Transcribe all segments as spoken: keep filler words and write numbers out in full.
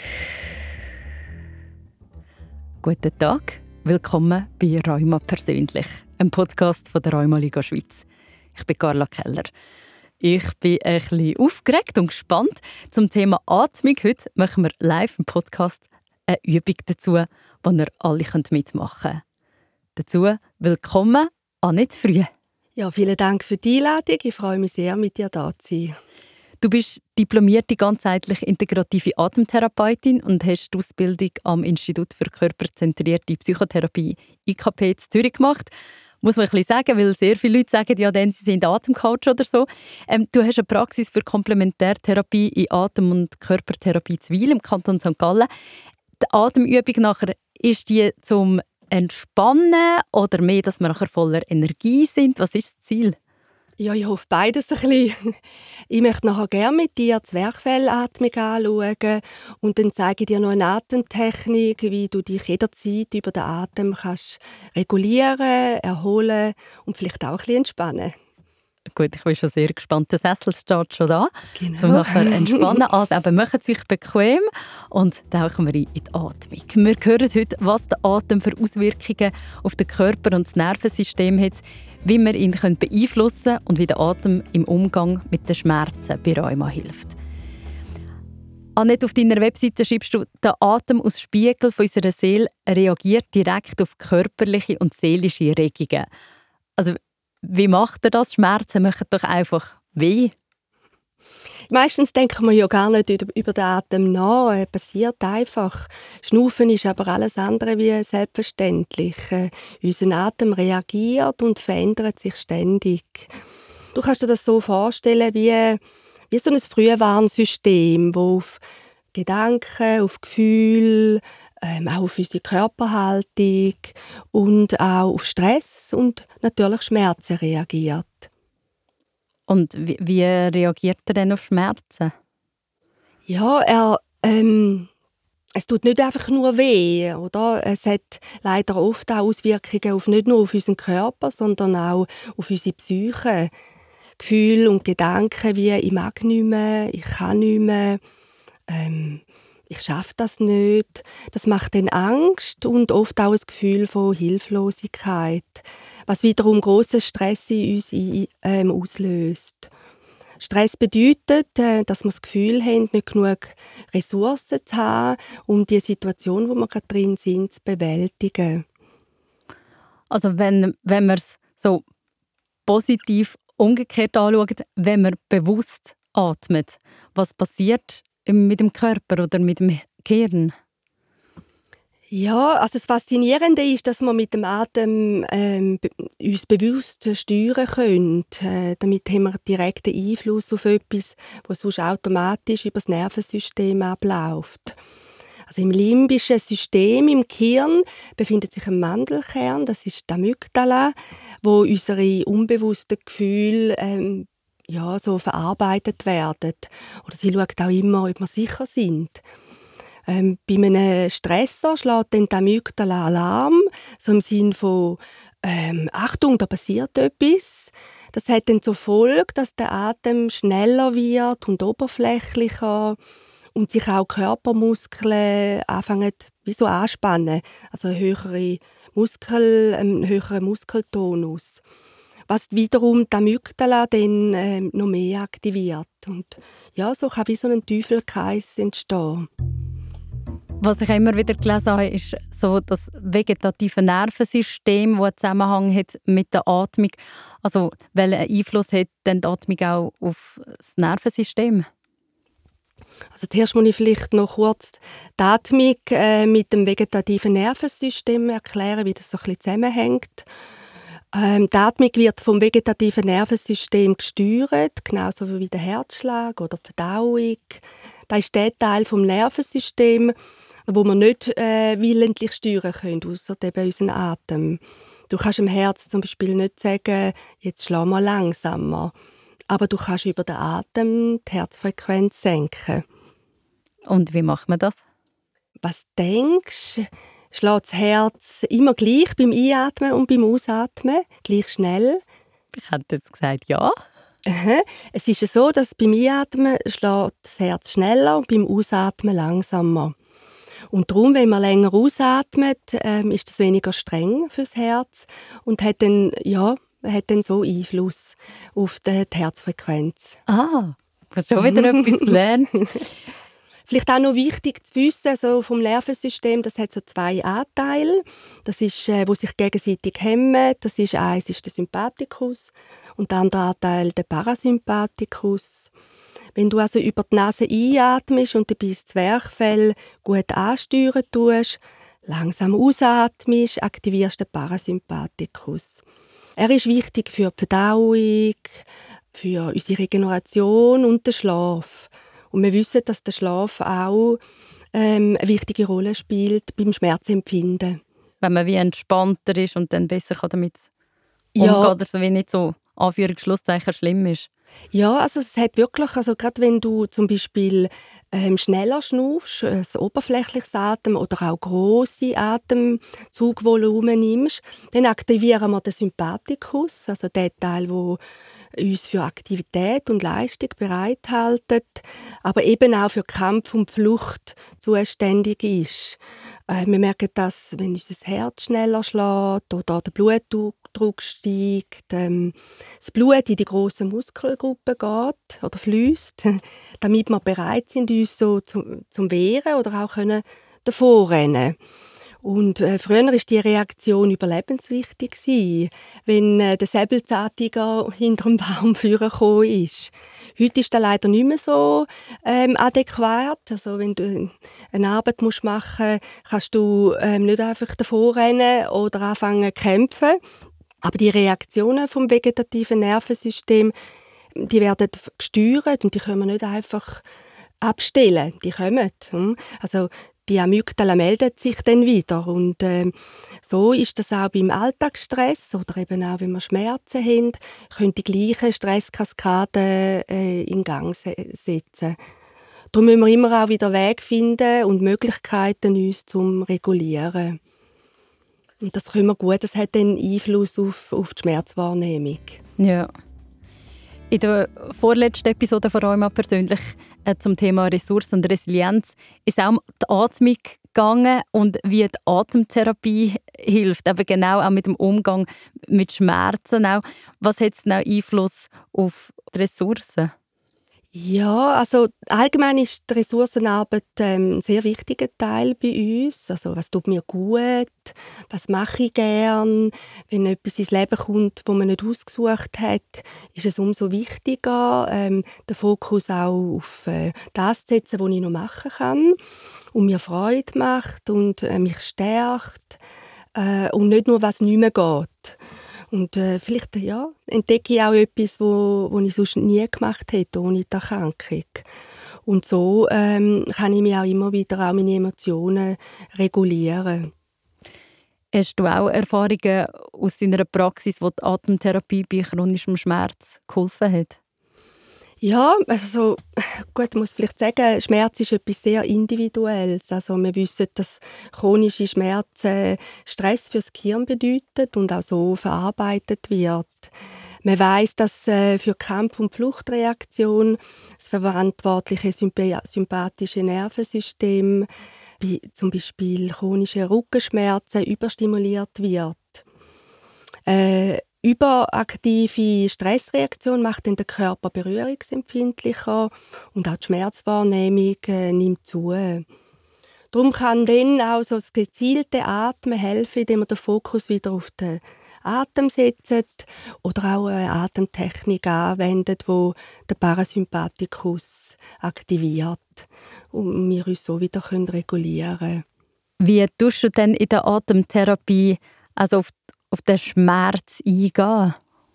Guten Tag, willkommen bei Rheuma persönlich, einem Podcast von der Rheuma-Liga Schweiz. Ich bin Carla Keller. Ich bin ein bisschen aufgeregt und gespannt zum Thema Atmung. Heute machen wir live im Podcast eine Übung dazu, wo ihr alle mitmachen könnt. Dazu willkommen Annette Früh. Ja, vielen Dank für die Einladung. Ich freue mich sehr, mit dir da zu sein. Du bist diplomierte ganzheitlich integrative Atemtherapeutin und hast die Ausbildung am Institut für körperzentrierte Psychotherapie I K P in Zürich gemacht. Muss man ein bisschen sagen, weil sehr viele Leute sagen, ja, dann sie sind Atemcoach oder so. Ähm, du hast eine Praxis für Komplementärtherapie in Atem- und Körpertherapie in Wil im Kanton Sankt Gallen. Die Atemübung nachher, ist die zum Entspannen oder mehr, dass wir nachher voller Energie sind? Was ist das Ziel? Ja, ich hoffe beides ein bisschen. Ich möchte nachher gerne mit dir die Zwerchfellatmung anschauen und dann zeige ich dir noch eine Atemtechnik, wie du dich jederzeit über den Atem kannst regulieren, erholen und vielleicht auch ein bisschen entspannen. Gut, ich bin schon sehr gespannt. Der Sessel steht schon da, genau. um nachher entspannen. Also eben, macht es euch bequem und tauchen wir in die Atmung. Wir hören heute, was der Atem für Auswirkungen auf den Körper und das Nervensystem hat, wie wir ihn beeinflussen können und wie der Atem im Umgang mit den Schmerzen bei Rheuma hilft. Annette, auf deiner Webseite schreibst du, der Atem als Spiegel von unserer Seele reagiert direkt auf körperliche und seelische Regungen. Also, wie macht er das? Schmerzen machen doch einfach weh. Meistens denken wir ja gar nicht über den Atem nach. Es passiert einfach. Schnaufen ist aber alles andere wie selbstverständlich. Unser Atem reagiert und verändert sich ständig. Du kannst dir das so vorstellen wie, wie so ein Frühwarnsystem, das auf Gedanken, auf Gefühle, ähm, auch auf unsere Körperhaltung und auch auf Stress und natürlich Schmerzen reagiert. Und wie, wie reagiert er denn auf Schmerzen? Ja, er, ähm, es tut nicht einfach nur weh, oder? Es hat leider oft auch Auswirkungen auf, nicht nur auf unseren Körper, sondern auch auf unsere Psyche. Gefühle und Gedanken wie «ich mag nicht mehr», «ich kann nicht mehr», ähm, «ich schaffe das nicht». Das macht dann Angst und oft auch ein Gefühl von Hilflosigkeit, was wiederum grossen Stress in uns ähm, auslöst. Stress bedeutet, äh, dass wir das Gefühl haben, nicht genug Ressourcen zu haben, um die Situation, wo wir gerade drin sind, zu bewältigen. Also wenn, wenn man es so positiv umgekehrt anschaut, wenn man bewusst atmet, was passiert mit dem Körper oder mit dem Gehirn? Ja, also das Faszinierende ist, dass wir mit dem Atem ähm, uns bewusst steuern können. Äh, damit haben wir direkten Einfluss auf etwas, was sonst automatisch über das Nervensystem abläuft. Also im limbischen System, im Gehirn, befindet sich ein Mandelkern, das ist die Amygdala, wo unsere unbewussten Gefühle ähm, ja, so verarbeitet werden. Oder sie schaut auch immer, ob wir sicher sind. Ähm, bei einem Stressor schlägt dann die Amygdala Alarm, so im Sinne von ähm, «Achtung, da passiert etwas». Das hat dann zur Folge, dass der Atem schneller wird und oberflächlicher und sich auch Körpermuskeln anfangen wie so anspannen, also eine höhere Muskel, einen höheren Muskeltonus, was wiederum die Amygdala dann äh, noch mehr aktiviert. Und ja, so kann wie so ein Teufelskreis entstehen. Was ich immer wieder gelesen habe, ist so das vegetative Nervensystem, das einen Zusammenhang hat mit der Atmung. Also, welchen Einfluss hat denn die Atmung auch auf das Nervensystem? Also zuerst muss ich vielleicht noch kurz die Atmung äh, mit dem vegetativen Nervensystem erklären, wie das so ein bisschen zusammenhängt. Ähm, die Atmung wird vom vegetativen Nervensystem gesteuert, genauso wie der Herzschlag oder die Verdauung. Das ist der Teil des Nervensystems, wo wir nicht äh, willentlich steuern können, ausser eben unseren Atem. Du kannst dem Herz zum Beispiel nicht sagen, jetzt schlag mal langsamer. Aber du kannst über den Atem die Herzfrequenz senken. Und wie macht man das? Was denkst du? Schlägt das Herz immer gleich beim Einatmen und beim Ausatmen? Gleich schnell? Ich hätte jetzt gesagt, ja. Aha. Es ist ja so, dass beim Einatmen schlägt das Herz schneller und beim Ausatmen langsamer. Und darum, wenn man länger ausatmet, ähm, ist das weniger streng fürs Herz und hat dann, ja, hat dann so Einfluss auf die, die Herzfrequenz. Ah, ich habe schon wieder etwas gelernt. Vielleicht auch noch wichtig zu wissen, so vom Nervensystem, das hat so zwei Anteile, das ist, äh, wo sich gegenseitig hemmen. Das ist eins ist der Sympathikus und der andere Anteil der Parasympathikus. Wenn du also über die Nase einatmest und dabei das Zwerchfell gut ansteuern tust, langsam ausatmest, aktivierst du den Parasympathikus. Er ist wichtig für die Verdauung, für unsere Regeneration und den Schlaf. Und wir wissen, dass der Schlaf auch ähm, eine wichtige Rolle spielt beim Schmerzempfinden. Wenn man wie entspannter ist und dann besser kann damit Ja. umgehen, oder so wie nicht so Anführungs-Schlusszeichen schlimm ist. Ja, also es hat wirklich, also gerade wenn du zum Beispiel ähm, schneller schnaufst, ein oberflächliches Atem oder auch grosse Atemzugvolumen nimmst, dann aktivieren wir den Sympathikus, also den Teil, wo uns für Aktivität und Leistung bereithalten, aber eben auch für Kampf und Flucht zuständig ist. Äh, wir merken das, wenn unser Herz schneller schlägt oder der Blutdruck steigt, ähm, das Blut in die grossen Muskelgruppen geht oder fließt, damit wir bereit sind, uns so zum, zum Wehren oder auch können davonrennen. Und äh, früher war die Reaktion überlebenswichtig gewesen, wenn äh, der Säbelzahntiger hinter dem Baum vorgekommen ist. Heute ist das leider nicht mehr so ähm, adäquat. Also wenn du eine Arbeit musst machen musst, kannst du ähm, nicht einfach davonrennen oder anfangen zu kämpfen. Aber die Reaktionen vom vegetativen Nervensystem, die werden gesteuert und die können wir nicht einfach abstellen. Die kommen. Hm? Also die Amygdala meldet sich dann wieder. Und äh, so ist das auch beim Alltagsstress oder eben auch, wenn wir Schmerzen haben, können die gleichen Stresskaskaden äh, in Gang se- setzen. Darum müssen wir immer auch wieder Wege finden und Möglichkeiten uns zum Regulieren. Und das können wir gut, das hat dann Einfluss auf, auf die Schmerzwahrnehmung. Ja. In der vorletzten Episode von Rheuma persönlich äh, zum Thema Ressourcen und Resilienz ist auch um die Atmung gegangen und wie die Atemtherapie hilft, aber genau auch mit dem Umgang mit Schmerzen. Auch. Was hat es denn auch Einfluss auf die Ressourcen? Ja, also allgemein ist die Ressourcenarbeit ähm, ein sehr wichtiger Teil bei uns. Also was tut mir gut, was mache ich gern. Wenn etwas ins Leben kommt, das man nicht ausgesucht hat, ist es umso wichtiger, ähm, den Fokus auch auf äh, das zu setzen, was ich noch machen kann und mir Freude macht und äh, mich stärkt äh, und nicht nur, was nicht mehr geht. Und äh, vielleicht ja, entdecke ich auch etwas, wo, wo ich sonst nie gemacht hätte, ohne die Erkrankung. Und so ähm, kann ich mich auch immer wieder auch meine Emotionen regulieren. Hast du auch Erfahrungen aus deiner Praxis, wo die Atemtherapie bei chronischem Schmerz geholfen hat? Ja, also gut, ich muss vielleicht sagen, Schmerz ist etwas sehr Individuelles. Also wir wissen, dass chronische Schmerzen Stress fürs Gehirn bedeuten und auch so verarbeitet wird. Man weiss, dass äh, für Kampf- und Fluchtreaktion das verantwortliche Sympa- sympathische Nervensystem bei zum Beispiel chronischen Rückenschmerzen überstimuliert wird. Äh, Überaktive Stressreaktion macht dann den Körper berührungsempfindlicher und auch die Schmerzwahrnehmung äh, nimmt zu. Darum kann dann auch so das gezielte Atmen helfen, indem man den Fokus wieder auf den Atem setzt oder auch eine Atemtechnik anwendet, die den Parasympathikus aktiviert und wir uns so wieder regulieren können. Wie tust du denn in der Atemtherapie also auf auf den Schmerz eingehen?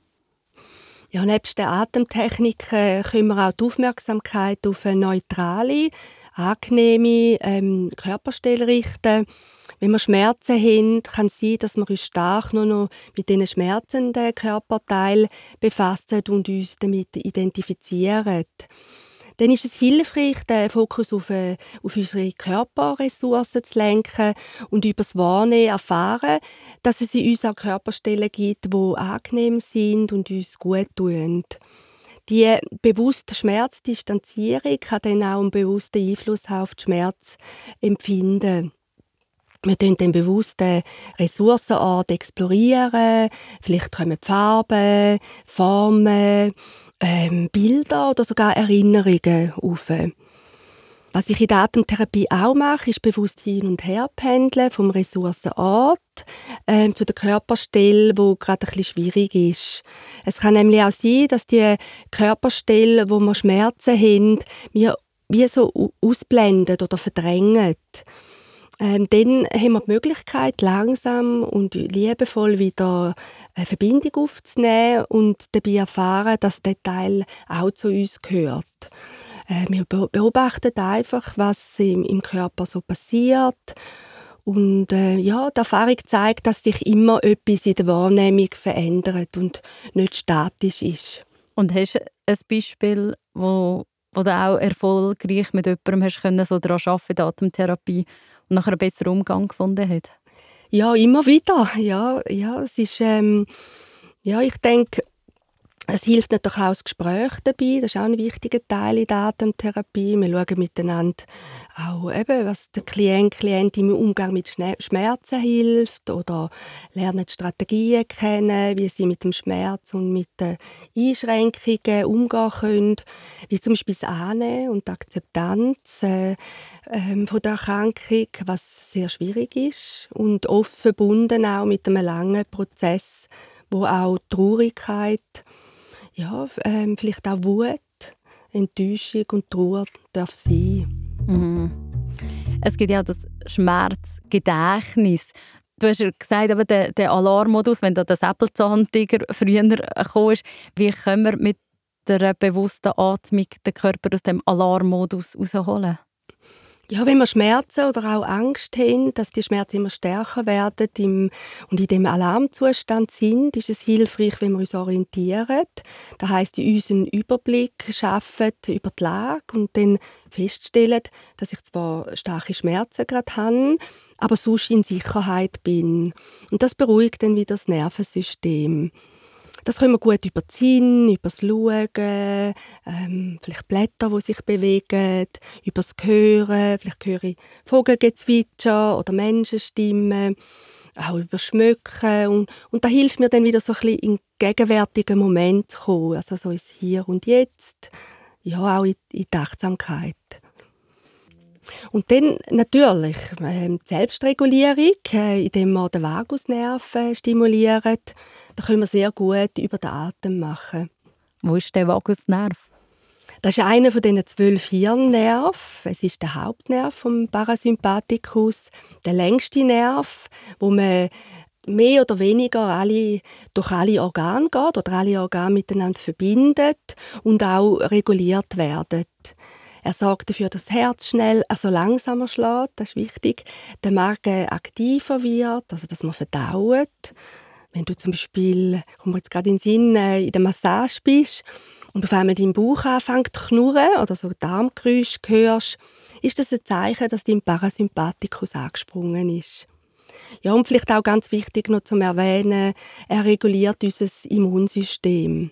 Ja, nebst den Atemtechniken können wir auch die Aufmerksamkeit auf eine neutrale, angenehme ähm, Körperstelle richten. Wenn wir Schmerzen haben, kann es sein, dass wir uns stark nur noch mit diesen schmerzenden Körperteilen befassen und uns damit identifizieren. Dann ist es hilfreich, den Fokus auf, äh, auf unsere Körperressourcen zu lenken und über das Wahrnehmen erfahren, dass es in uns auch Körperstellen gibt, die angenehm sind und uns gut tun. Die bewusste Schmerzdistanzierung kann dann auch einen bewussten Einfluss auf das Schmerzempfinden. Wir explorieren dann bewusst den Ressourcenort explorieren. Vielleicht kommen Farben, Formen, ähm, Bilder oder sogar Erinnerungen auf. Was ich in der Atemtherapie auch mache, ist bewusst hin und her pendeln vom Ressourcenort ähm, zu der Körperstelle, wo gerade ein bisschen schwierig ist. Es kann nämlich auch sein, dass die Körperstelle, wo wir Schmerzen haben, wir wie so ausblenden oder verdrängen. Ähm, dann haben wir die Möglichkeit, langsam und liebevoll wieder eine Verbindung aufzunehmen und dabei erfahren, dass der Teil auch zu uns gehört. Äh, wir beobachten einfach, was im, im Körper so passiert. Und äh, ja, die Erfahrung zeigt, dass sich immer etwas in der Wahrnehmung verändert und nicht statisch ist. Und hast du ein Beispiel, wo, wo du auch erfolgreich mit jemandem hast können, so daran arbeiten, in der Atemtherapie, und nachher einen besseren Umgang gefunden hat? Ja, immer wieder. Ja, ja, es ist, ähm, ja, ich denke, es hilft natürlich auch das Gespräch dabei. Das ist auch ein wichtiger Teil in der Atemtherapie. Wir schauen miteinander auch, eben, was der Klient, Klientin im Umgang mit Schmerzen hilft oder lernen die Strategien kennen, wie sie mit dem Schmerz und mit den Einschränkungen umgehen können. Wie zum Beispiel das Annehmen und die Akzeptanz äh, ähm, von der Erkrankung, was sehr schwierig ist und oft verbunden auch mit einem langen Prozess, wo auch Traurigkeit, ja, ähm, vielleicht auch Wut, Enttäuschung und Trauer darf sein. Mhm. Es gibt ja das Schmerzgedächtnis. Du hast ja gesagt, aber der, der Alarmmodus, wenn da der Säbelzahntiger früher gekommen ist, wie können wir mit der bewussten Atmung den Körper aus dem Alarmmodus rausholen? Ja, wenn wir Schmerzen oder auch Angst haben, dass die Schmerzen immer stärker werden im, und in dem Alarmzustand sind, ist es hilfreich, wenn wir uns orientieren. Das heisst, uns einen Überblick schaffen über die Lage und dann feststellen, dass ich zwar starke Schmerzen gerade habe, aber sonst in Sicherheit bin. Und das beruhigt dann wieder das Nervensystem. Das können wir gut über die Sinne, über das Schauen, ähm, vielleicht Blätter, die sich bewegen, über das Hören, vielleicht höre ich Vogelgezwitscher oder Menschenstimmen, auch über Schmücken. Und, und das hilft mir dann wieder so ein bisschen in den gegenwärtigen Moment zu kommen, also so ins Hier und Jetzt, ja, auch in, in die Achtsamkeit. Und dann natürlich äh, die Selbstregulierung, äh, indem wir den Vagusnerv äh, stimulieren. Da können wir sehr gut über den Atem machen. Wo ist der Vagusnerv? Das ist einer von diesen zwölf Hirnnerven. Es ist der Hauptnerv vom Parasympathikus, der längste Nerv, wo man mehr oder weniger alle, durch alle Organe geht oder alle Organe miteinander verbindet und auch reguliert werden. Er sorgt dafür, dass das Herz schnell, also langsamer schlägt, das ist wichtig. Der Magen aktiver wird, also dass man verdaut. Wenn du zum Beispiel, kommt mir jetzt gerade in den Sinn, in der Massage bist und auf einmal dein Bauch anfängt zu knurren oder so Darmgeräusche hörst, ist das ein Zeichen, dass dein Parasympathikus angesprungen ist. Ja, und vielleicht auch ganz wichtig noch zu erwähnen, er reguliert unser Immunsystem.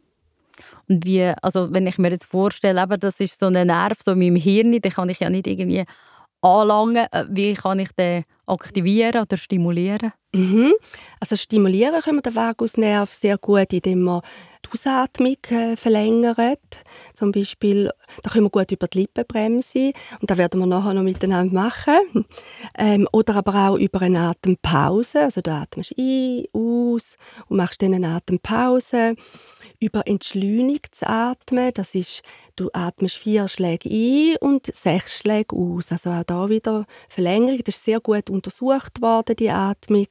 Und wie, also wenn ich mir jetzt vorstelle, eben, das ist so ein Nerv so in meinem Hirn, den kann ich ja nicht irgendwie anlangen. Wie kann ich den aktivieren oder stimulieren? Mhm. Also stimulieren können wir den Vagusnerv sehr gut, indem wir die Ausatmung äh, verlängern. Zum Beispiel, da können wir gut über die Lippenbremse, und das werden wir nachher noch miteinander machen. Ähm, oder aber auch über eine Atempause. Also du atmest ein, aus und machst dann eine Atempause. Über entschleunigt zu atmen, das ist, du atmest vier Schläge ein und sechs Schläge aus. Also auch da wieder Verlängerung. Das ist sehr gut untersucht worden, die Atmung.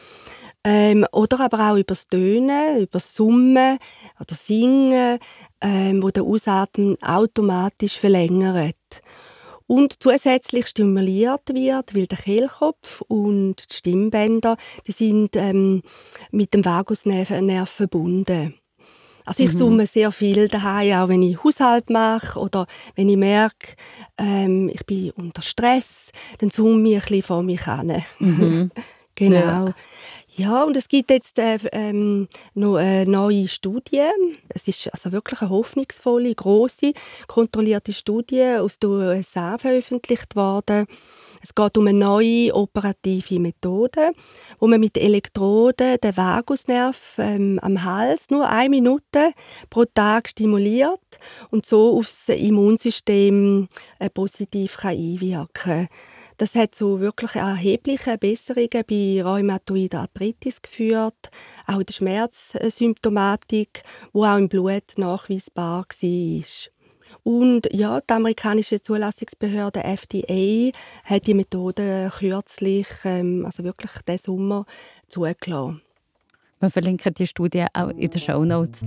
Ähm, oder aber auch über das Tönen, über das Summen oder Singen, ähm, wo der Ausatmen automatisch verlängert. Und zusätzlich stimuliert wird, weil der Kehlkopf und die Stimmbänder, die sind ähm, mit dem Vagusnerv verbunden. Also ich summe sehr viel daheim, auch wenn ich Haushalt mache oder wenn ich merke, ähm, ich bin unter Stress, dann summe ich ein bisschen vor mich hin. Mhm. Genau. Ja. Ja, und es gibt jetzt äh, ähm, noch eine neue Studie. Es ist also wirklich eine hoffnungsvolle, grosse, kontrollierte Studie aus den U S A veröffentlicht worden. Es geht um eine neue operative Methode, wo man mit Elektroden den Vagusnerv ähm, am Hals nur eine Minute pro Tag stimuliert und so aufs Immunsystem äh, positiv kann einwirken kann. Das hat zu wirklich erheblichen Besserungen bei rheumatoider Arthritis geführt, auch in der Schmerzsymptomatik, die auch im Blut nachweisbar war. Und ja, die amerikanische Zulassungsbehörde F D A hat die Methode kürzlich, ähm, also wirklich diesen Sommer, zugelassen. Wir verlinken die Studie auch in den Shownotes.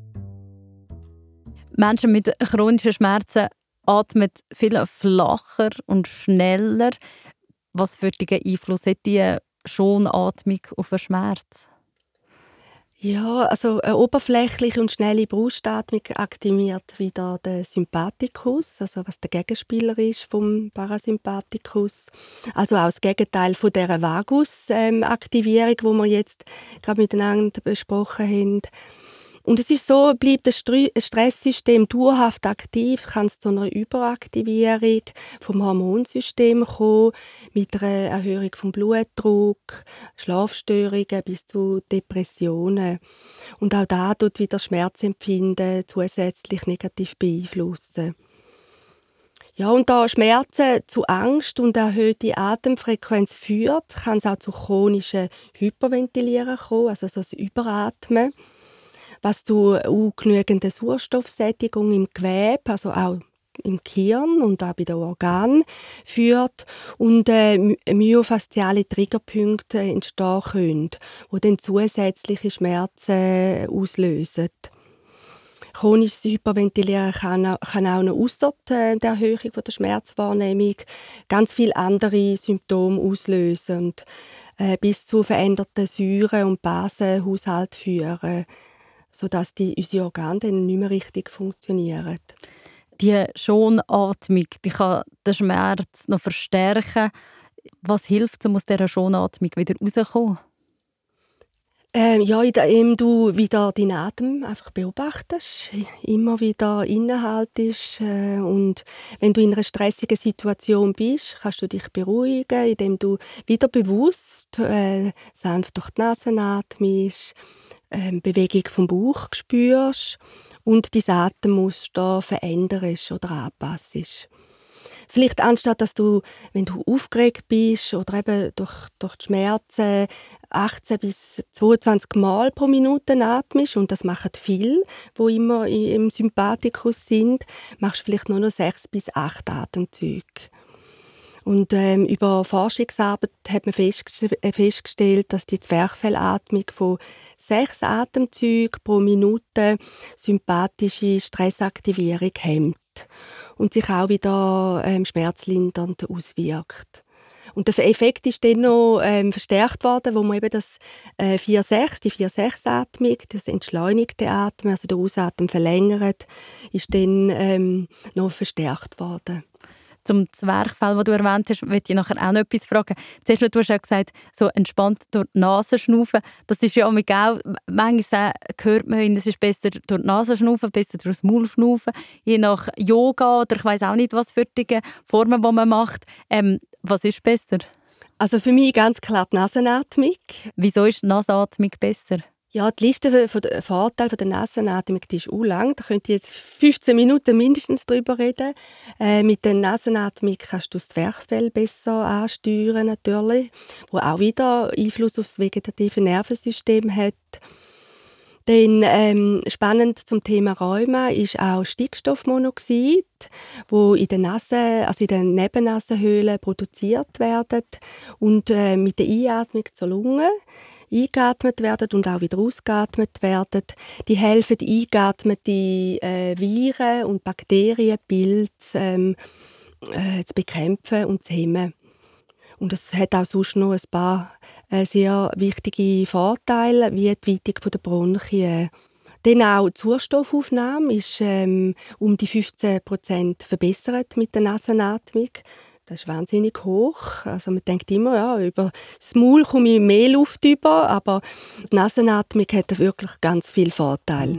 Menschen mit chronischen Schmerzen atmen viel flacher und schneller. Was für einen Einfluss hat die Schonatmung auf den Schmerz? Ja, also eine oberflächliche und schnelle Brustatmung aktiviert wieder den Sympathikus, also was der Gegenspieler ist vom Parasympathikus. Also auch das Gegenteil von dieser Vagus-Aktivierung, die wir jetzt gerade miteinander besprochen haben. Und es ist so, bleibt das Stresssystem dauerhaft aktiv, kann es zu einer Überaktivierung vom Hormonsystem kommen, mit einer Erhöhung vom Blutdruck, Schlafstörungen bis zu Depressionen. Und auch da tut wieder Schmerzempfinden zusätzlich negativ beeinflussen. Ja, und da Schmerzen zu Angst und erhöhte Atemfrequenz führt, kann es auch zu chronischen Hyperventilieren kommen, also so das Überatmen, was zu ungenügender Sauerstoffsättigung im Gewebe, also auch im Gehirn und auch bei den Organen führt und äh, myofasziale Triggerpunkte entstehen können, die dann zusätzliche Schmerzen auslösen. Chronisches Hyperventilieren kann, kann auch noch ausser der Erhöhung der Schmerzwahrnehmung ganz viele andere Symptome auslösen und äh, bis zu veränderten Säure- und Basenhaushalt führen, sodass die, unsere Organe dann nicht mehr richtig funktionieren. Die Schonatmung, die kann den Schmerz noch verstärken. Was hilft, um aus dieser Schonatmung wieder rauszukommen? Ähm, ja, indem du wieder deinen Atem einfach beobachtest, immer wieder innehaltest äh, und wenn du in einer stressigen Situation bist, kannst du dich beruhigen, indem du wieder bewusst äh, sanft durch die Nase atmest, äh, Bewegung vom Bauch spürst und dein Atemmuster veränderst oder anpassest. Vielleicht anstatt, dass du, wenn du aufgeregt bist oder eben durch, durch die Schmerzen achtzehn bis zweiundzwanzig Mal pro Minute atmest, und das machen viele, die immer im Sympathikus sind, machst du vielleicht nur noch sechs bis acht Atemzüge. Und ähm, über Forschungsarbeit hat man festgest- äh, festgestellt, dass die Zwerchfellatmung von sechs Atemzügen pro Minute sympathische Stressaktivierung hemmt und sich auch wieder ähm, schmerzlindernd auswirkt. Und der Effekt ist dann noch ähm, verstärkt worden, wo man eben das äh, vier sechs, die vier sechs Atmung, das entschleunigte Atmen, also der Ausatmen verlängert, ist dann ähm, noch verstärkt worden. Zum Zwerchfell, das du erwähnt hast, möchte ich nachher auch noch etwas fragen. Zuerst, du hast ja gesagt, so entspannt durch die Nase schnaufen. Das ist ja auch, manchmal hört man, es ist besser durch die Nase schnaufen, besser durch das Maul schnaufen. Je nach Yoga oder ich weiss auch nicht, was für die Formen, die man macht. Ähm, was ist besser? Also für mich ganz klar die Nasenatmung. Wieso ist die Nasenatmung besser? Ja, die Liste von den Vorteilen der Nasenatmung, die ist auch lang. Da könnte ich jetzt fünfzehn Minuten mindestens drüber reden. Äh, mit der Nasenatmung kannst du das Zwerchfell besser ansteuern, natürlich, wo auch wieder Einfluss auf das vegetative Nervensystem hat. Dann, ähm, spannend zum Thema Rheuma ist auch Stickstoffmonoxid, wo in den Nase, also in den Nebennasenhöhlen produziert werden und äh, mit der Einatmung zur Lunge eingeatmet werden und auch wieder ausgeatmet werden. Die helfen, eingeatmete äh, Viren und Bakterienpilze ähm, äh, zu bekämpfen und zu hemmen. Und es hat auch sonst noch ein paar äh, sehr wichtige Vorteile, wie die Weitung der Bronchien. Dann auch die Sauerstoffaufnahme ist ähm, um die fünfzehn Prozent verbessert mit der Nasenatmung. Das ist wahnsinnig hoch. Also man denkt immer, ja, über das Maul komme ich mehr Luft über, aber die Nasenatmung hat wirklich ganz viele Vorteile.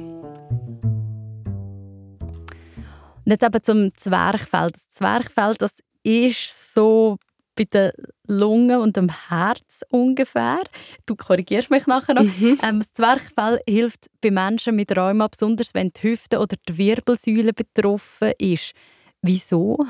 Und jetzt eben zum Zwerchfell. Das Zwerchfell, das ist so bei den Lungen und dem Herz ungefähr. Du korrigierst mich nachher noch. Mhm. Ähm, das Zwerchfell hilft bei Menschen mit Rheuma, besonders wenn die Hüfte oder die Wirbelsäule betroffen ist. Wieso?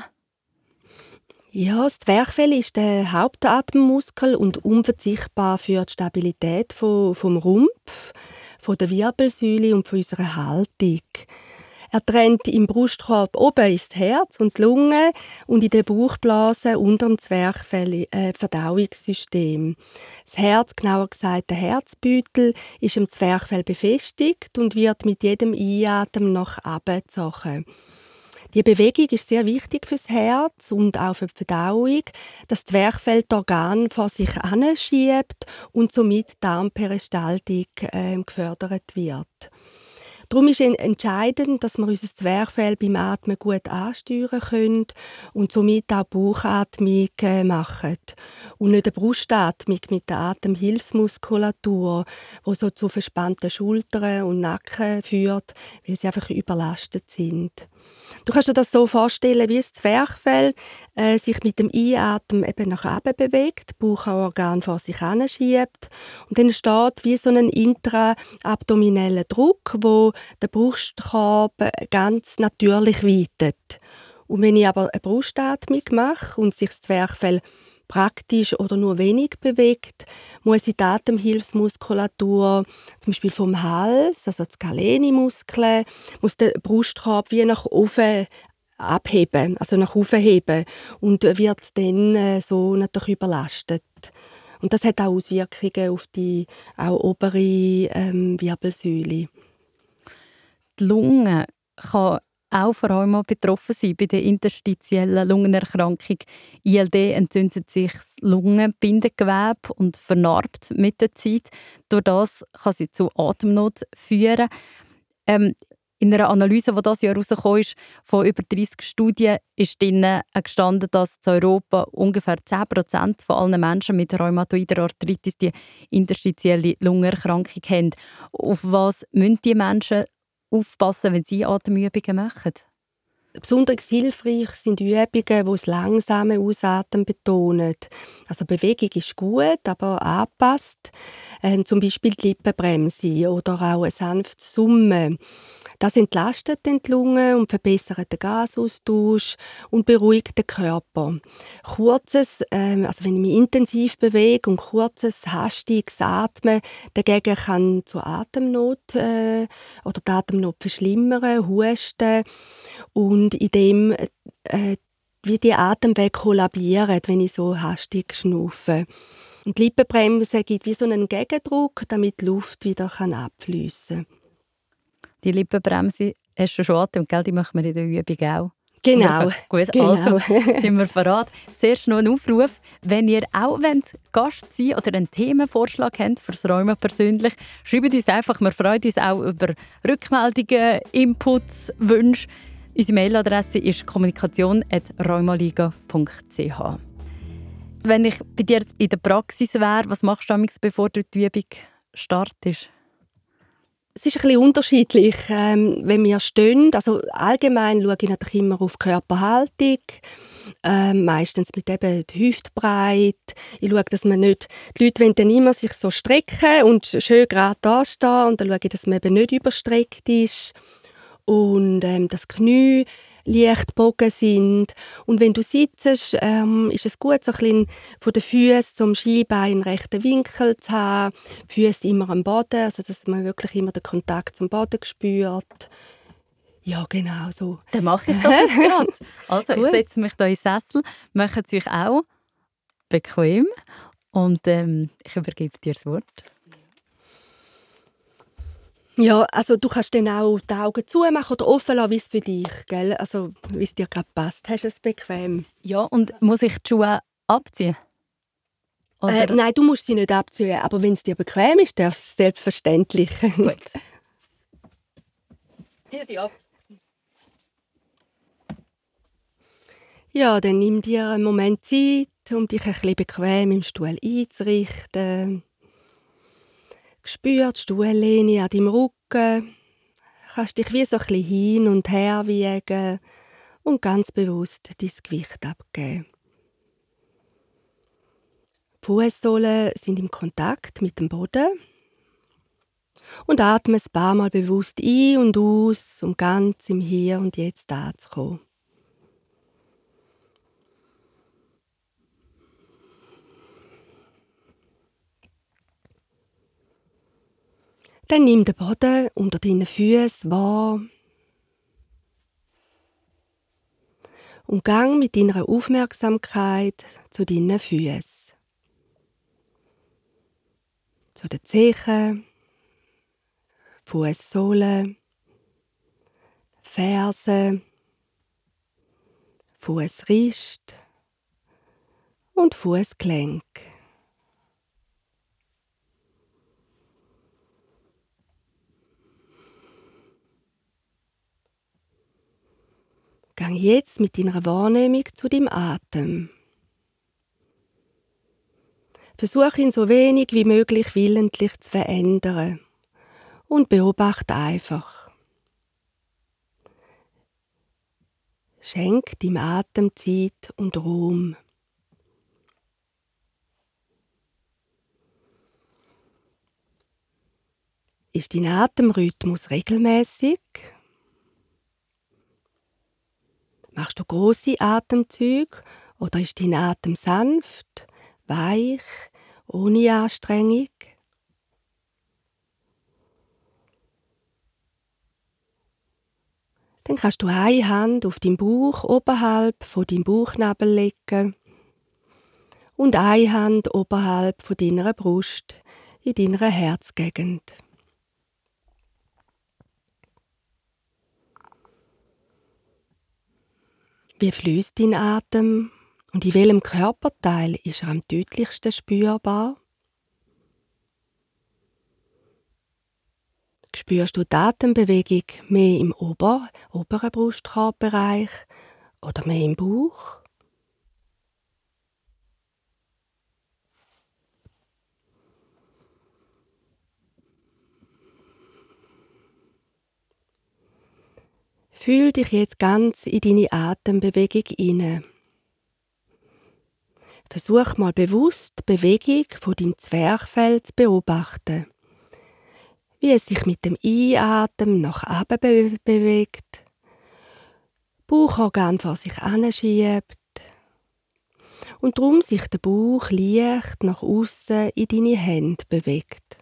Ja, das Zwerchfell ist der Hauptatemmuskel und unverzichtbar für die Stabilität vom, vom Rumpf, von der Wirbelsäule und von unserer Haltung. Er trennt im Brustkorb oben ist das Herz und die Lunge und in der Bauchblase unter dem Zwerchfell äh, Verdauungssystem. Das Herz, genauer gesagt der Herzbeutel, ist im Zwerchfell befestigt und wird mit jedem Einatmen nach oben gezogen. Die Bewegung ist sehr wichtig fürs Herz und auch für die Verdauung, dass das Zwerchfell die Organe vor sich anschiebt und somit die Darmperistaltik äh, gefördert wird. Darum ist es entscheidend, dass wir unser Zwerchfell beim Atmen gut ansteuern können und somit auch Bauchatmung äh, machen. Und nicht eine Brustatmung mit der Atemhilfsmuskulatur, die so zu verspannten Schultern und Nacken führt, weil sie einfach überlastet sind. Du kannst dir das so vorstellen, wie das Zwerchfell äh, sich mit dem Einatmen eben nach oben bewegt, Bauchorgan vor sich hinschiebt und dann entsteht wie so ein intraabdomineller Druck, wo der Brustkorb ganz natürlich weitet. Und wenn ich aber eine Brustatmung mache und sich das Zwerchfell praktisch oder nur wenig bewegt, muss ich die Atemhilfsmuskulatur, zum Beispiel vom Hals, also die Scaleni-Muskeln, muss der Brustkorb wie nach oben abheben, also nach oben heben und wird dann äh, so natürlich überlastet. Und das hat auch Auswirkungen auf die auch obere ähm, Wirbelsäule. Die Lunge kann auch vor allem mal betroffen sein. Bei der interstitiellen Lungenerkrankung I L D entzündet sich das Lungenbindegewebe und vernarbt mit der Zeit. Durch das kann sie zu Atemnot führen. Ähm, in einer Analyse, die dieses Jahr herausgekommen ist, von über dreissig Studien, ist drin gestanden, dass in Europa ungefähr zehn Prozent von allen Menschen mit rheumatoider Arthritis die interstitielle Lungenerkrankung haben. Auf was müssen die Menschen aufpassen, wenn sie Atemübungen machen? Besonders hilfreich sind Übungen, die das langsame Ausatmen betonen. Also Bewegung ist gut, aber angepasst. Ähm, zum Beispiel die Lippenbremse oder auch ein sanftes Summen. Das entlastet die Lunge und verbessert den Gasaustausch und beruhigt den Körper. Kurzes, ähm, also wenn ich mich intensiv bewege und kurzes, hastiges Atmen dagegen kann zu Atemnot äh, oder die Atemnot verschlimmern, Husten und in dem äh, wie die Atemwege kollabieren, wenn ich so hastig schnaufe. Und die Lippenbremse gibt wie so einen Gegendruck, damit die Luft wieder abfliessen kann. Die Lippenbremse hast du schon Atem, gell? Die machen wir in der Übung auch. Genau. Gut, genau. Also sind wir verraten. Zuerst noch ein Aufruf, wenn ihr auch Gast sein wollt oder einen Themenvorschlag habt für das Rheuma persönlich, schreibt uns einfach. Wir freuen uns auch über Rückmeldungen, Inputs, Wünsche. Unsere Mailadresse ist kommunikation at rheumaliga punkt c h. Wenn ich bei dir in der Praxis wäre, was machst du amigs, bevor du die Übung startest? Es ist ein bisschen unterschiedlich, ähm, wenn wir stehen. Also allgemein schaue ich natürlich immer auf Körperhaltung. Ähm, meistens mit eben der Hüftbreit. Ich schaue, dass man nicht, die Leute wollen dann immer sich so strecken und schön gerade da stehen. Und dann schaue ich, dass man eben nicht überstreckt ist. Und ähm, das Knie leicht gebogen sind. Und wenn du sitzt, ähm, ist es gut, so ein bisschen von den Füßen zum Schienbein in rechten Winkel zu haben. Die Füße immer am Boden, also dass man wirklich immer den Kontakt zum Boden spürt. Ja, genau so. Dann mache ich das jetzt gerade. Also, ich setze mich hier in den Sessel, mache es euch auch bequem und ähm, ich übergebe dir das Wort. Ja, also du kannst dann auch die Augen zumachen oder offen lassen, wie es für dich, gell? Also wie es dir gerade passt. Hast du es bequem? Ja, und muss ich die Schuhe abziehen? Äh, nein, du musst sie nicht abziehen, aber wenn es dir bequem ist, darfst du es selbstverständlich. Gut. Zieh sie ab. Ja, dann nimm dir einen Moment Zeit, um dich ein bisschen bequem im Stuhl einzurichten. Spür die Stuhllehne an deinem Rücken. Kannst dich wie so ein bisschen hin und her wiegen und ganz bewusst dein Gewicht abgeben. Die Fußsohlen sind im Kontakt mit dem Boden. Und atme ein paar Mal bewusst ein und aus, um ganz im Hier und Jetzt anzukommen. Dann nimm den Boden unter deinen Füßen wahr und gang mit deiner Aufmerksamkeit zu deinen Füßen. Zu den Zehen, Fußsohlen, Fersen, Fußrist und Fußgelenk. Gang jetzt mit deiner Wahrnehmung zu deinem Atem. Versuch ihn so wenig wie möglich willentlich zu verändern und beobachte einfach. Schenk deinem Atem Zeit und Raum. Ist dein Atemrhythmus regelmäßig? Machst du große Atemzüge oder ist dein Atem sanft, weich, ohne Anstrengung? Dann kannst du eine Hand auf deinen Bauch oberhalb von deinem Bauchnabel legen und eine Hand oberhalb von deiner Brust in deiner Herzgegend. Wie fließt dein Atem und in welchem Körperteil ist er am deutlichsten spürbar? Spürst du die Atembewegung mehr im Ober-, oberen Brustkorbbereich oder mehr im Bauch? Fühl dich jetzt ganz in deine Atembewegung hinein. Versuch mal bewusst die Bewegung von deinem Zwerchfell zu beobachten. Wie es sich mit dem Einatmen nach oben be- bewegt, Bauchorgan vor sich anschiebt und darum sich der Bauch leicht nach außen in deine Hände bewegt.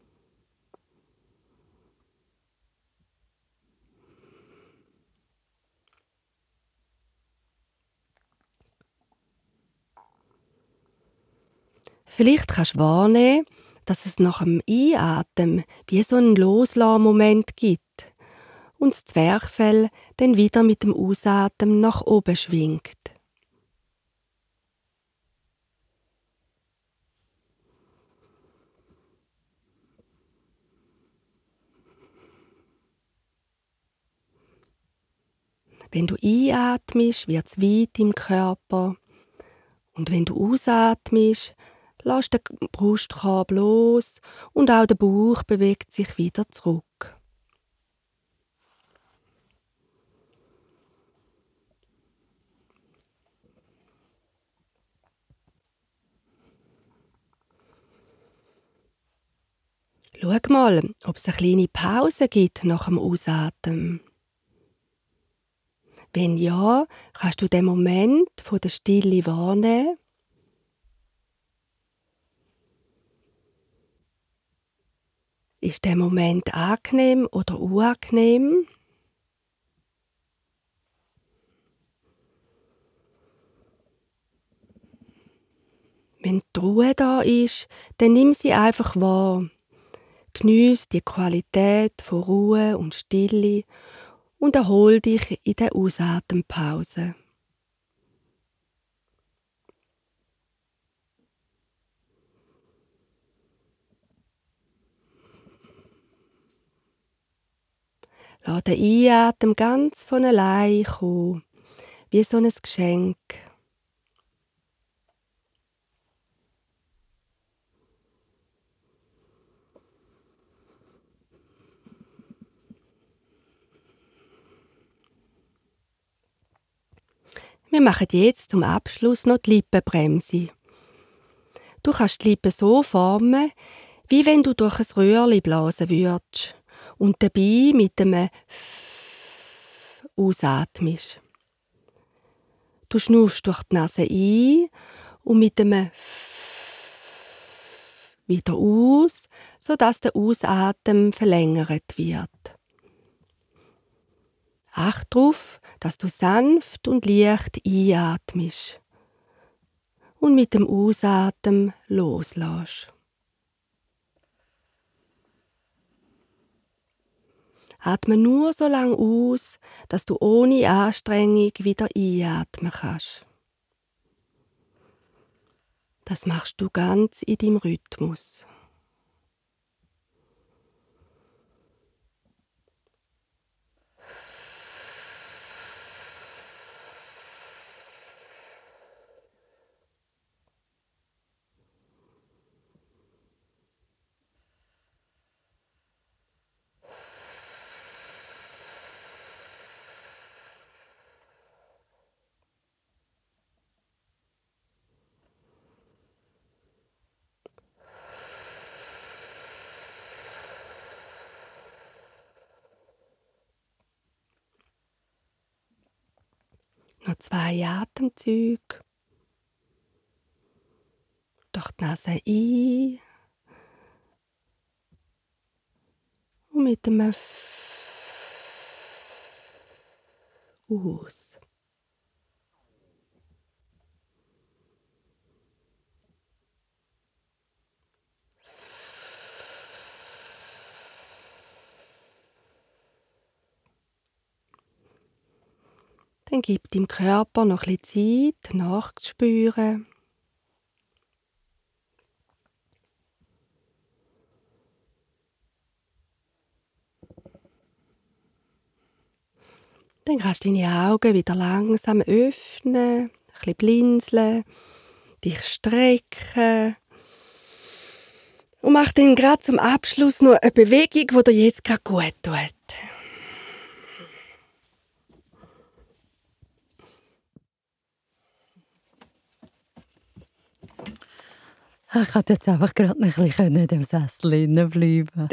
Vielleicht kannst du wahrnehmen, dass es nach dem Einatmen wie so einen Loslassen-Moment gibt und das Zwerchfell dann wieder mit dem Ausatmen nach oben schwingt. Wenn du einatmest, wird es weit im Körper und wenn du ausatmest, lass den Brustkorb los und auch der Bauch bewegt sich wieder zurück. Schau mal, ob es eine kleine Pause gibt nach dem Ausatmen. Wenn ja, kannst du den Moment von der Stille wahrnehmen. Ist der Moment angenehm oder unangenehm? Wenn die Ruhe da ist, dann nimm sie einfach wahr. Geniess die Qualität von Ruhe und Stille und erhol dich in der Ausatempause. Lass den Einatmen ganz von allein kommen, wie so ein Geschenk. Wir machen jetzt zum Abschluss noch die Lippenbremse. Du kannst die Lippen so formen, wie wenn du durch ein Röhrchen blasen würdest und dabei mit einem F ausatmest. Du schnaufst durch die Nase ein und mit einem F wieder aus, sodass der Ausatmen verlängert wird. Acht darauf, dass du sanft und leicht einatmest und mit dem Ausatmen loslässt. Atme nur so lange aus, dass du ohne Anstrengung wieder einatmen kannst. Das machst du ganz in deinem Rhythmus. Noch zwei Atemzüge. Durch die Nase ein. Und mit dem F aus. Dann gib deinem Körper noch ein bisschen Zeit, nachzuspüren. Dann kannst du deine Augen wieder langsam öffnen, ein bisschen blinzeln, dich strecken. Und mach dann gerade zum Abschluss noch eine Bewegung, die dir jetzt gerade gut tut. Ich konnte jetzt einfach gerade ein bisschen in dem Sessel bleiben.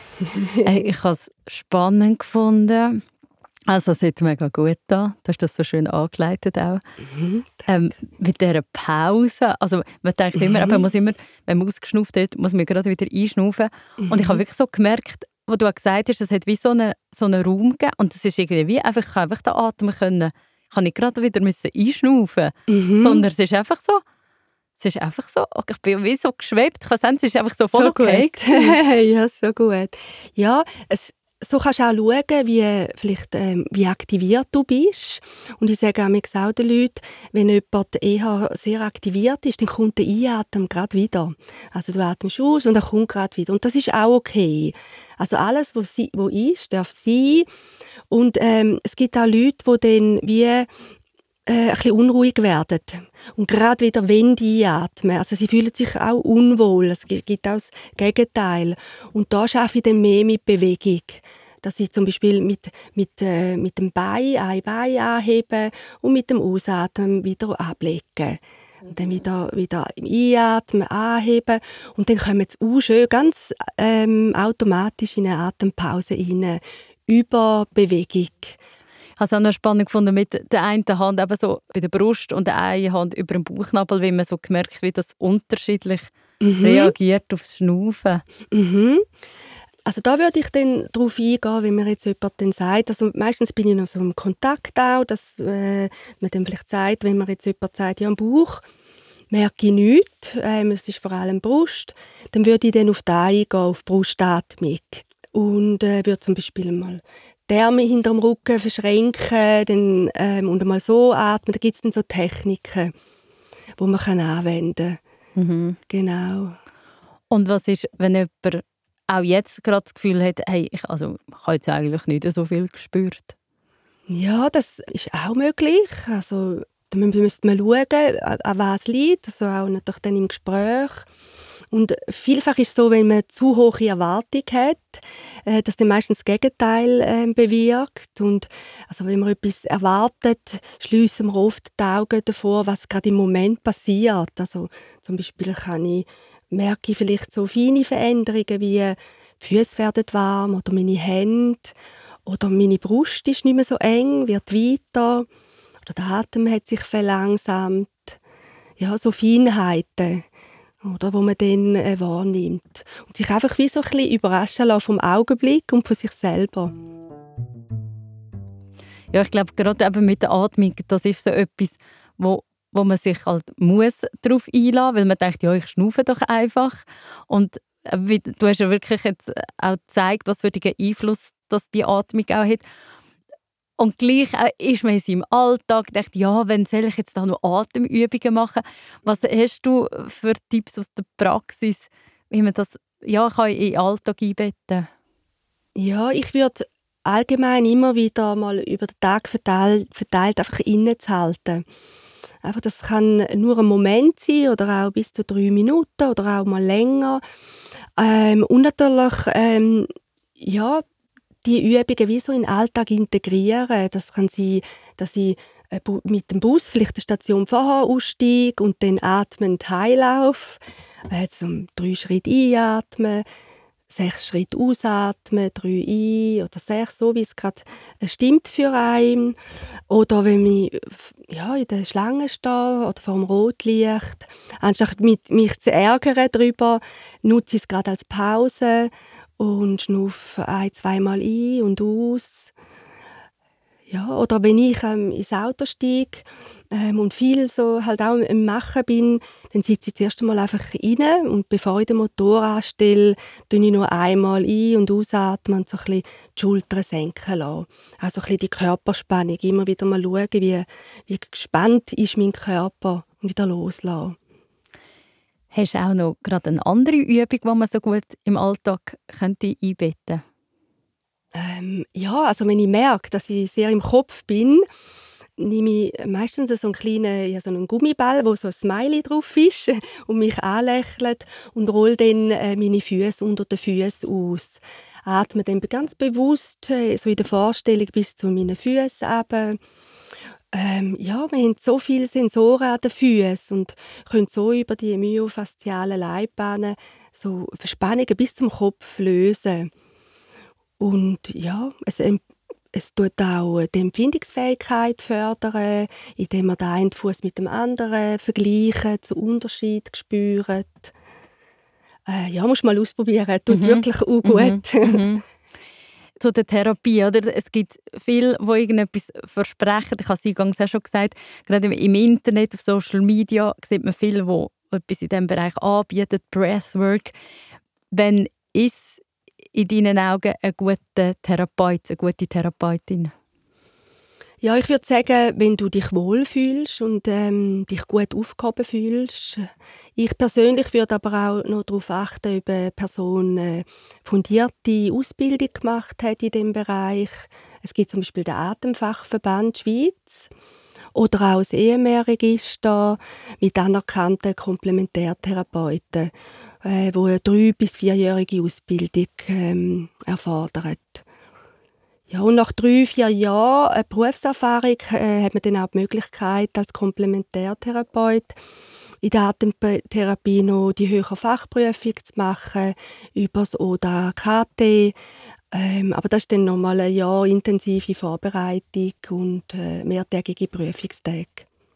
Hey, ich habe es spannend gefunden. Also es hat mega gut da. Du hast das so schön angeleitet auch. Mhm, ähm, mit dieser Pause. Also man denkt immer, Mhm. man muss immer, wenn man ausgeschnauft hat, muss man gerade wieder einschnaufen. Mhm. Und ich habe wirklich so gemerkt, wo du gesagt hast, es hat wie so einen so eine Raum gegeben. Und es ist irgendwie wie einfach, ich kann einfach den Atem können. Ich kann nicht gerade wieder müssen einschnaufen, Mhm. sondern es ist einfach so. Es ist einfach so, ich bin wie so geschwebt. Ich kann sagen, es ist einfach so voll So okay. gut. Ja, so gut. Ja, es, so kannst du auch schauen, wie, vielleicht, ähm, wie aktiviert du bist. Und ich sage auch den Leuten, wenn jemand eher sehr aktiviert ist, dann kommt der Einatmen gerade wieder. Also du atmest aus und er kommt gerade wieder. Und das ist auch okay. Also alles, was si- wo ist, darf sein. Und ähm, es gibt auch Leute, die dann wie Äh, ein bisschen unruhig werden und gerade wieder Wände einatmen. Also sie fühlen sich auch unwohl. Es gibt auch das Gegenteil. Und da arbeite ich dann mehr mit Bewegung. Dass ich zum Beispiel mit, mit, äh, mit dem Bein ein Bein anhebe und mit dem Ausatmen wieder ablegen. Und dann wieder, wieder im Einatmen anheben. Und dann kommen sie auch schön ganz ähm, automatisch in eine Atempause rein. Über Bewegung. Ich habe es auch noch spannend gefunden, mit der einen Hand eben so bei der Brust und der einen Hand über dem Bauchnabel, wie man so gemerkt, wie das unterschiedlich Mhm. reagiert aufs Schnaufen. Mhm. Also da würde ich dann darauf eingehen, wenn mir jetzt jemand dann sagt, also meistens bin ich noch so im Kontakt auch, dass äh, man dann vielleicht sagt, wenn mir jetzt jemand sagt, ja, am Bauch merke ich nichts, ähm, es ist vor allem Brust, dann würde ich dann auf die eingehen, auf die Brustatmung. Und äh, würde zum Beispiel mal die Arme hinter dem Rücken verschränken dann, ähm, und einmal so atmen. Da gibt es dann so Techniken, die man kann anwenden kann. Mhm. Genau. Und was ist, wenn jemand auch jetzt gerade das Gefühl hat, hey, ich, also, ich habe jetzt eigentlich nicht so viel gespürt? Ja, das ist auch möglich. Also, da mü müsste man schauen, a an was liegt, also auch natürlich dann im Gespräch. Und vielfach ist es so, wenn man zu hohe Erwartung hat, äh, dass dann meistens das Gegenteil, ähm, bewirkt. Und also wenn man etwas erwartet, schliessen wir oft die Augen davor, was gerade im Moment passiert. Also zum Beispiel kann ich merke ich vielleicht so feine Veränderungen wie die Füße werden warm oder meine Hände oder meine Brust ist nicht mehr so eng, wird weiter oder der Atem hat sich verlangsamt. Ja, so Feinheiten, oder, wo man dann äh, wahrnimmt. Und sich einfach wie so ein bisschen überraschen lassen vom Augenblick und von sich selber. Ja, ich glaube, gerade eben mit der Atmung, das ist so etwas, wo, wo man sich halt muss darauf einlassen muss, weil man denkt, ja, ich schnaufe doch einfach. Und äh, wie, du hast ja wirklich jetzt auch gezeigt, was für einen Einfluss das die Atmung auch hat. Und gleich ist man in seinem Alltag gedacht, ja, wenn soll ich jetzt da noch Atemübungen machen? Was hast du für Tipps aus der Praxis, wie man das ja, kann in den Alltag einbetten kann? Ja, ich würde allgemein immer wieder mal über den Tag verteilt, verteilt einfach innezuhalten. Einfach, das kann nur ein Moment sein oder auch bis zu drei Minuten oder auch mal länger. Ähm, und natürlich, ähm, ja, die Übungen wie so in den Alltag integrieren. Das kann sein, dass ich äh, bu- mit dem Bus vielleicht eine Station vorher aussteige und dann atmend heimlaufe. Äh, zum drei Schritte einatmen, sechs Schritte ausatmen, drei ein oder sechs, so wie es gerade äh, stimmt für einen. Oder wenn ich f- ja, in der Schlange stehe oder vor dem Rotlicht, anstatt mit, mich zu ärgern darüber, nutze ich es gerade als Pause und schnaufe ein-, zweimal ein und aus. Ja, oder wenn ich ähm, ins Auto steige ähm, und viel so halt auch im Machen bin, dann sitze ich zuerst einmal einfach rein und bevor ich den Motor anstelle, tue ich nur einmal ein- und ausatmen und so ein bisschen die Schultern senken lassen. Also ein bisschen die Körperspannung, immer wieder mal schauen, wie, wie gespannt ist mein Körper und wieder loslassen. Hast du auch noch gerade eine andere Übung, die man so gut im Alltag könnte einbetten könnte? Ähm, ja, also wenn ich merke, dass ich sehr im Kopf bin, nehme ich meistens so einen kleinen, ja, so einen Gummiball, wo so ein Smiley drauf ist und mich anlächelt und rolle dann äh, meine Füße unter den Füßen aus. Atme dann ganz bewusst äh, so in der Vorstellung bis zu meinen Füßen runter. Ähm, ja, wir haben so viele Sensoren an den Füßen und können so über die myofaszialen Leitbahnen so Verspannungen bis zum Kopf lösen. Und ja, es, em- es tut auch die Empfindungsfähigkeit fördern, indem man den einen Fuß mit dem anderen vergleichen, zu Unterschied spüren. Äh, ja, musst du mal ausprobieren, tut Mhm. wirklich auch Mhm. gut. Mhm. Zu der Therapie, oder? Es gibt viele, die irgendetwas versprechen. Ich habe es eingangs auch schon gesagt, gerade im Internet, auf Social Media sieht man viele, die etwas in diesem Bereich anbieten, Breathwork. Wenn ist in deinen Augen ein guter Therapeut, eine gute Therapeutin? Ja, ich würde sagen, wenn du dich wohlfühlst und ähm, dich gut aufgehoben fühlst. Ich persönlich würde aber auch noch darauf achten, ob eine Person eine fundierte Ausbildung gemacht hat in diesem Bereich. Es gibt zum Beispiel den Atemfachverband Schweiz oder auch das E M R-Register mit anerkannten Komplementärtherapeuten, äh, wo eine drei- bis vierjährige Ausbildung ähm, erfordert. Ja, und nach drei, vier Jahren äh, Berufserfahrung äh, hat man dann auch die Möglichkeit, als Komplementärtherapeut in der Atemtherapie noch die höhere Fachprüfung zu machen, über das O D A K T. Ähm, aber das ist dann nochmal ein Jahr intensive Vorbereitung und äh, mehrtägige Prüfungstage.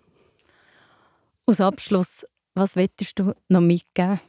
Als Abschluss, was möchtest du noch mitgeben?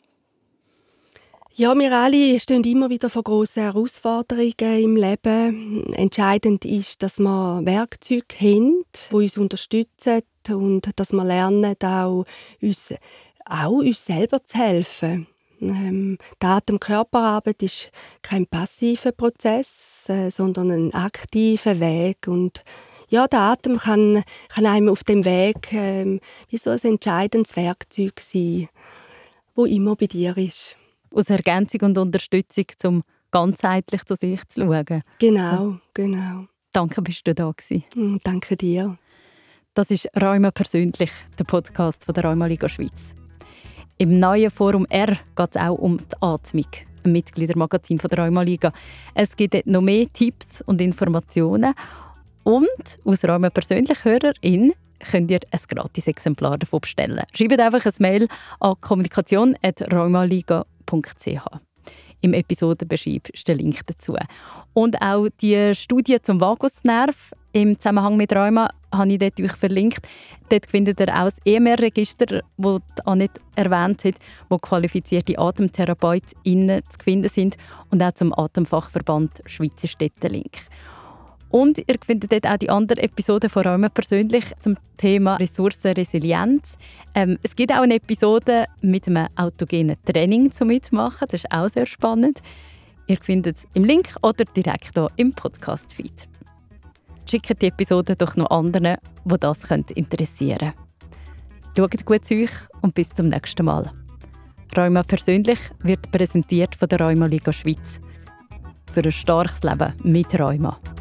Ja, wir alle stehen immer wieder vor grossen Herausforderungen im Leben. Entscheidend ist, dass wir Werkzeuge haben, die uns unterstützen und dass wir lernen, auch uns, auch uns selber zu helfen. Ähm, die Atem-Körperarbeit ist kein passiver Prozess, äh, sondern ein aktiver Weg. Und ja, der Atem kann, kann einem auf dem Weg ähm, wie so ein entscheidendes Werkzeug sein, wo immer bei dir ist. Aus Ergänzung und Unterstützung, um ganzheitlich zu sich zu schauen. Genau, genau. Danke, bist du da gewesen. Danke dir. Das ist «Rheuma persönlich», der Podcast von der Rheumaliga Schweiz. Im neuen Forum R geht es auch um die Atmung, ein Mitgliedermagazin von der Rheumaliga. Es gibt dort noch mehr Tipps und Informationen. Und aus «Rheuma persönlich» Hörerin könnt ihr ein gratis Exemplar davon bestellen. Schreibt einfach ein Mail an kommunikation at rheumaliga punkt c h. Im Episodenbeschreib ist der Link dazu. Und auch die Studie zum Vagusnerv im Zusammenhang mit Rheuma habe ich dort euch verlinkt. Dort findet ihr auch das E M R-Register, das Annette erwähnt hat, wo qualifizierte AtemtherapeutInnen zu finden sind. Und auch zum Atemfachverband Schweiz ist dort der Link. Und ihr findet dort auch die andere Episode von «Rheuma persönlich» zum Thema Ressourcenresilienz. Ähm, es gibt auch eine Episode mit einem autogenen Training zum Mitmachen. Das ist auch sehr spannend. Ihr findet es im Link oder direkt hier im Podcast-Feed. Schickt die Episode doch noch anderen, die das interessieren könnte. Schaut gut zu euch und bis zum nächsten Mal. «Rheuma persönlich» wird präsentiert von der Rheumaliga Schweiz. Für ein starkes Leben mit Rheuma.